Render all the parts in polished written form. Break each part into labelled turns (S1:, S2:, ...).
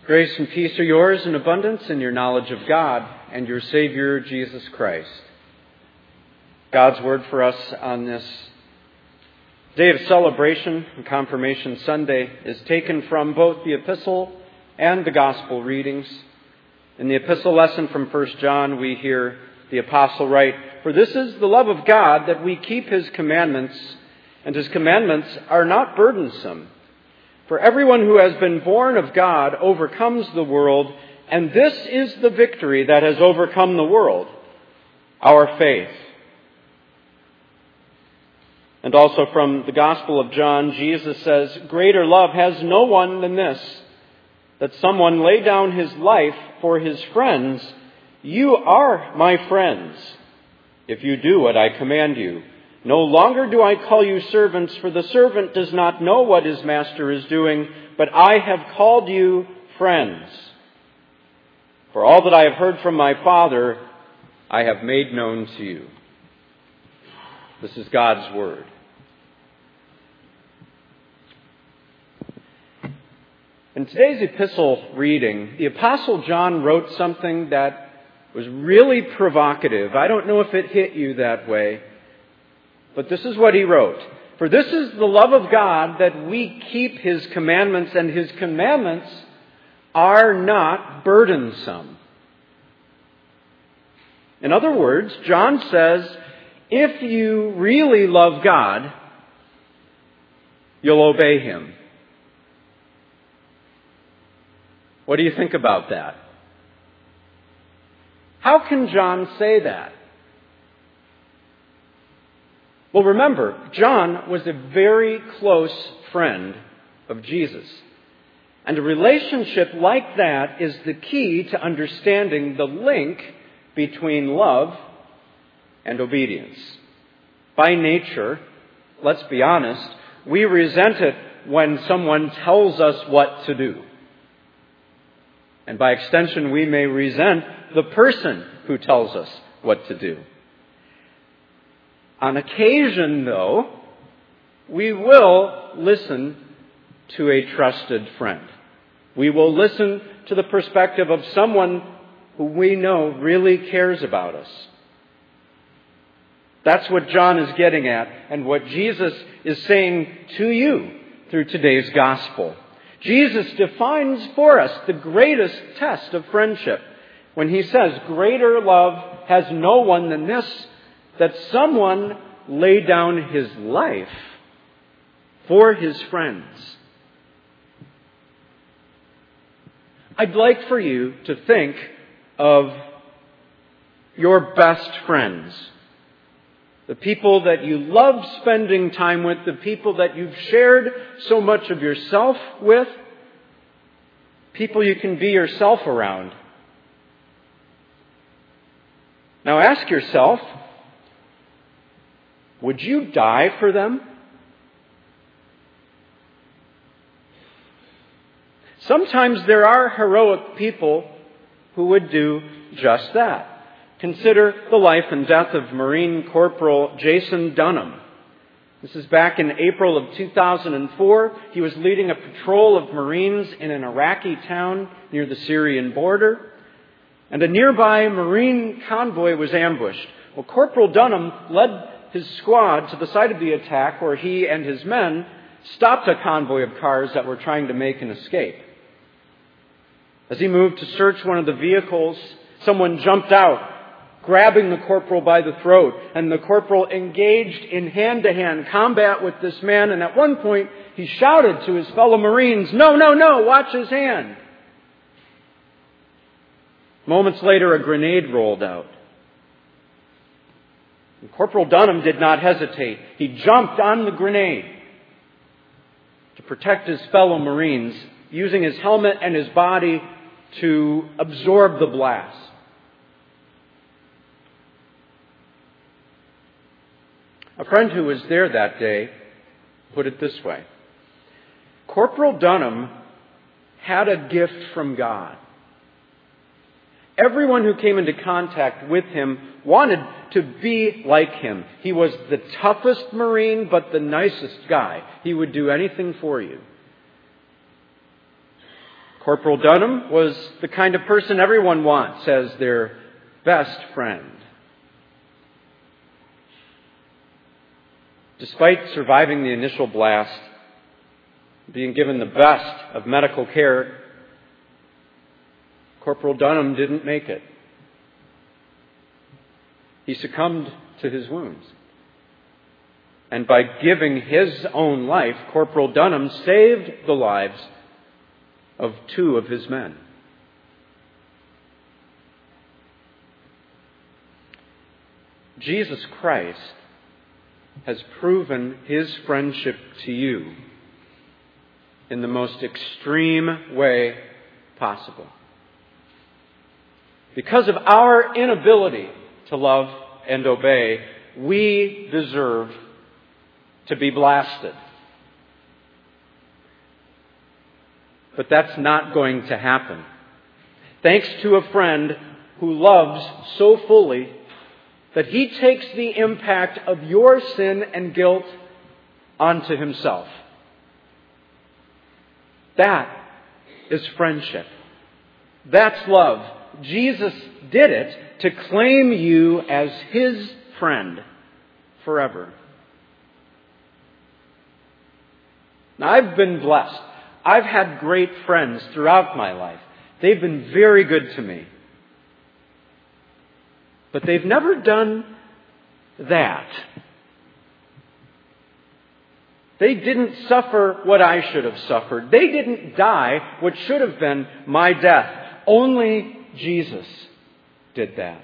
S1: Grace and peace are yours in abundance in your knowledge of God and your Savior, Jesus Christ. God's word for us on this day of celebration, Confirmation Sunday, is taken from both the epistle and the gospel readings. In the epistle lesson from 1 John, we hear the apostle write, "For this is the love of God, that we keep His commandments, and His commandments are not burdensome. For everyone who has been born of God overcomes the world, and this is the victory that has overcome the world, our faith." And also from the Gospel of John, Jesus says, "Greater love has no one than this, that someone lay down his life for his friends. You are my friends, if you do what I command you. No longer do I call you servants, for the servant does not know what his master is doing, but I have called you friends. For all that I have heard from my Father, I have made known to you." This is God's word. In today's epistle reading, the Apostle John wrote something that was really provocative. I don't know if it hit you that way, but this is what he wrote. "For this is the love of God, that we keep His commandments, and His commandments are not burdensome." In other words, John says, if you really love God, you'll obey Him. What do you think about that? How can John say that? Well, remember, John was a very close friend of Jesus. And a relationship like that is the key to understanding the link between love and obedience. By nature, let's be honest, we resent it when someone tells us what to do. And by extension, we may resent the person who tells us what to do. On occasion, though, we will listen to a trusted friend. We will listen to the perspective of someone who we know really cares about us. That's what John is getting at, and what Jesus is saying to you through today's gospel. Jesus defines for us the greatest test of friendship when he says, "Greater love has no one than this, that someone lay down his life for his friends." I'd like for you to think of your best friends, the people that you love spending time with, the people that you've shared so much of yourself with, people you can be yourself around. Now ask yourself, would you die for them? Sometimes there are heroic people who would do just that. Consider the life and death of Marine Corporal Jason Dunham. This is back in April of 2004. He was leading a patrol of Marines in an Iraqi town near the Syrian border, and a nearby Marine convoy was ambushed. Well, Corporal Dunham led his squad to the site of the attack, where he and his men stopped a convoy of cars that were trying to make an escape. As he moved to search one of the vehicles, someone jumped out, grabbing the corporal by the throat, and the corporal engaged in hand-to-hand combat with this man, and at one point he shouted to his fellow Marines, "No, no, no, watch his hand." Moments later, a grenade rolled out. And Corporal Dunham did not hesitate. He jumped on the grenade to protect his fellow Marines, using his helmet and his body to absorb the blast. A friend who was there that day put it this way: Corporal Dunham had a gift from God. Everyone who came into contact with him wanted to be like him. He was the toughest Marine, but the nicest guy. He would do anything for you. Corporal Dunham was the kind of person everyone wants as their best friend. Despite surviving the initial blast, being given the best of medical care, Corporal Dunham didn't make it. He succumbed to his wounds. And by giving his own life, Corporal Dunham saved the lives of 2 of his men. Jesus Christ has proven His friendship to you in the most extreme way possible. Because of our inability to love and obey, we deserve to be blasted. But that's not going to happen. Thanks to a friend who loves so fully that He takes the impact of your sin and guilt onto Himself. That is friendship. That's love. Jesus did it to claim you as His friend forever. Now, I've been blessed. I've had great friends throughout my life. They've been very good to me. But they've never done that. They didn't suffer what I should have suffered. They didn't die what should have been my death. Only Jesus did that.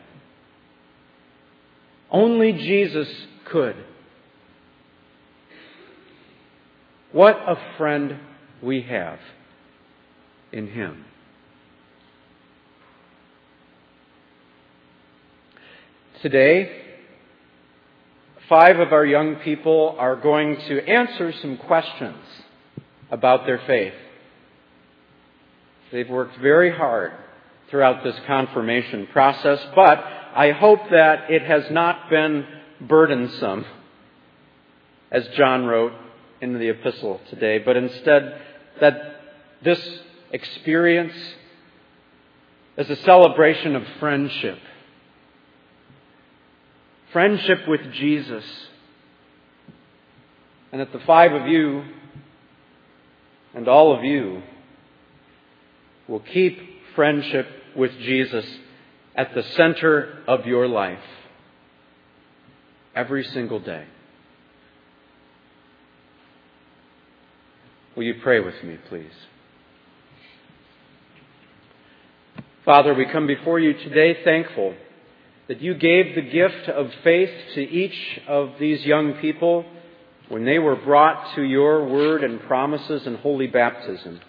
S1: Only Jesus could. What a friend we have in Him. Today, 5 of our young people are going to answer some questions about their faith. They've worked very hard throughout this confirmation process, but I hope that it has not been burdensome, as John wrote in the epistle today, but instead that this experience is a celebration of friendship. Friendship with Jesus. And that the 5 of you and all of you will keep friendship with Jesus at the center of your life every single day. Will you pray with me, please? Father, we come before you today thankful that you gave the gift of faith to each of these young people when they were brought to your word and promises in holy baptism.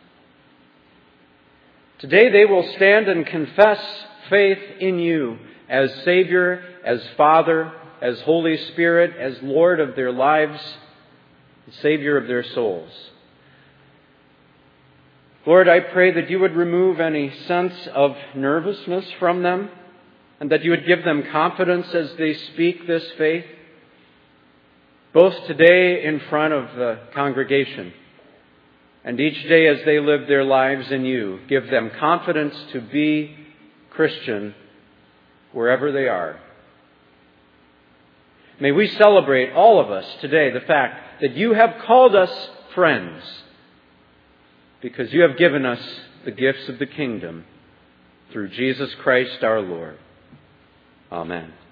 S1: Today they will stand and confess faith in you as Savior, as Father, as Holy Spirit, as Lord of their lives, Savior of their souls. Lord, I pray that you would remove any sense of nervousness from them and that you would give them confidence as they speak this faith, both today in front of the congregation and each day as they live their lives in you. Give them confidence to be Christian wherever they are. May we celebrate, all of us today, the fact that you have called us friends, because you have given us the gifts of the kingdom through Jesus Christ our Lord. Amen.